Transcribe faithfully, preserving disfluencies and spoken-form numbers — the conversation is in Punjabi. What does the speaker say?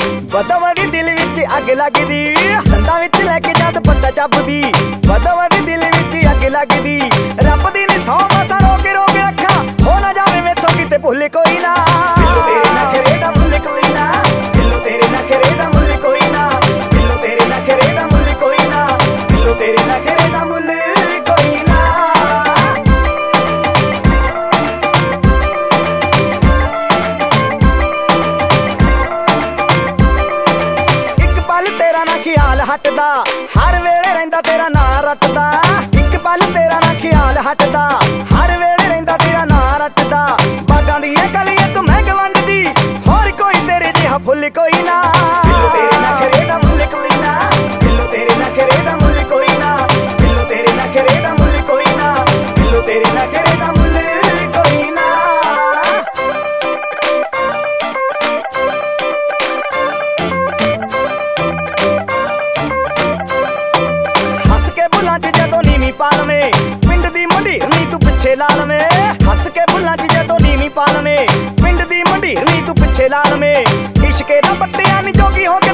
ਵਧੋ ਵਧੀ ਦਿਲ ਵਿੱਚ ਅੱਗ ਲੱਗਦੀ ਦੰਦਾਂ ਵਿੱਚ ਲੈ ਕੇ ਜਦ ਪੱਟਾ ਚੱਬਦੀ ਵਧੋ ਵਧੀ ਦਿਲ ਵਿੱਚ ਅੱਗ ਲੱਗਦੀ ਰੱਬ ਦੀ ਨੀ ਸੌ ਮਾਸਾ ਰੋਕੇ ਰੋਕੇ ਅੱਖਾਂ ਹੋ ਨਾ ਜਾਵੇ ਮੈਥੋਂ ਕਿਤੇ ਭੁੱਲ ਕੋਈ ਨਾ ਦਿਲੋਂ ਤੇਰੇ ਨਖਰੇ ਦਾ ਮੁੱਲ ਕੋਈ ਨਾ ਦਿਲੋਂ ਤੇਰੇ ਨਖਰੇ ਦਾ ਮੁੱਲ ਕੋਈ ਨਾ ਦਿਲੋਂ ਤੇਰੇ ਨਖਰੇ ਦਾ ਮੁੱਲ ਕੋਈ ਨਾ ਦਿਲੋਂ ਤੇਰੇ ਨਖਰੇ ਦਾ ਮੁੱਲ ਕੋਈ ਨਾ ਖਿਆਲ ਹਟਦਾ ਹਰ ਵੇਲੇ ਰਹਿੰਦਾ ਤੇਰਾ ਨਾਂ ਰੱਟਦਾ ਇੱਕ ਪਲ ਤੇਰਾ ਨਾ ਖਿਆਲ ਹਟਦਾ ਹਰ ਵੇਲੇ ਰਹਿੰਦਾ ਤੇਰਾ ਨਾਂ ਰੱਟਦਾ ਬਾਗਾਂ ਦੀਆਂ ਕਲੀਆਂ ਤੂੰ ਮੈਂ ਗਵੰਡਦੀ ਹੋਰ ਕੋਈ ਤੇਰੇ ਜਿਹਾ ਫੁੱਲ ਕੋਈ ਨਾ ਦਿਲੋਂ ਤੇਰੇ ਨਖਰੇ ਦਾ ਮੁੱਲ ਕੋਈ ਨਾ ਦਿਲੋਂ ਤੇਰੇ ਨਖਰੇ ਦਾ ਮੁੱਲ ਕੋਈ ਨਾ ਦਿਲੋਂ ਤੇਰੇ ਨਖਰੇ ਦਾ ਮੁੱਲ ਕੋਈ ਨਾ ਦਿਲੋਂ ਤੇਰੇ ਨਖਰੇ ਦਾ ਮੁੱਲ ਕੋਈ ਨਾ ਜਦੋਂ ਨੀਵੀਂ ਪਾਲਵੇਂ ਪਿੰਡ ਦੀ ਮੰਡੀਰਨੀ ਤੂੰ ਪਿੱਛੇ ਲਾ ਲਵੇਂ ਹੱਸ ਕੇ ਬੁੱਲਾਂ 'ਚ ਜਦੋਂ ਨੀਵੀਂ ਪਾਲਵੇਂ ਪਿੰਡ ਦੀ ਮੰਡੀਰਨੀ ਤੂੰ ਪਿੱਛੇ ਲਾ ਲਵੇਂ ਇਸ਼ਕੇ ਦਾ ਪੱਟਿਆ ਨੀ ਜੋਗੀ ਹੋ